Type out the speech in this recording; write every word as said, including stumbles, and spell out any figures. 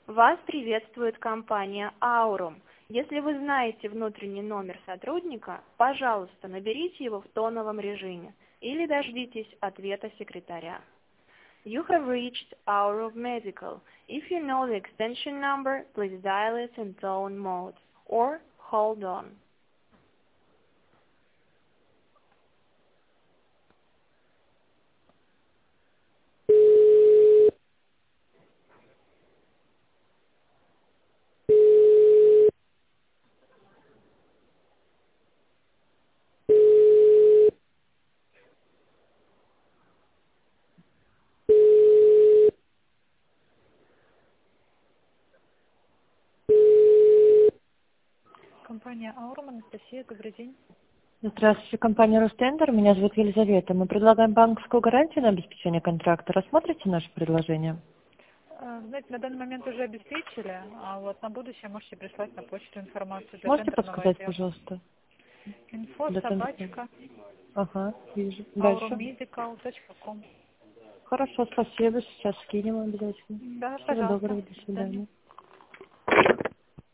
Вас приветствует компания Aurum. Если вы знаете внутренний номер сотрудника, пожалуйста, наберите его в тоновом режиме или дождитесь ответа секретаря. You have reached Aurum Medical. If you know the extension number, please dial it in tone mode or hold on. Компания Aurum, Анастасия, добрый день. Здравствуйте, компания Ростендер. Меня зовут Елизавета. Мы предлагаем банковскую гарантию на обеспечение контракта. Рассмотрите наше предложение? Э, Знаете, на данный момент уже обеспечили, а вот на будущее можете прислать на почту информацию для Можете тендерного подсказать, отдела. пожалуйста? Инфо Для тендерного. собачка Ага, вижу. Дальше. aurummedical точка com. Хорошо, спасибо. Сейчас скинем обязательно. Да, Всего пожалуйста. доброго, до До свидания. свидания.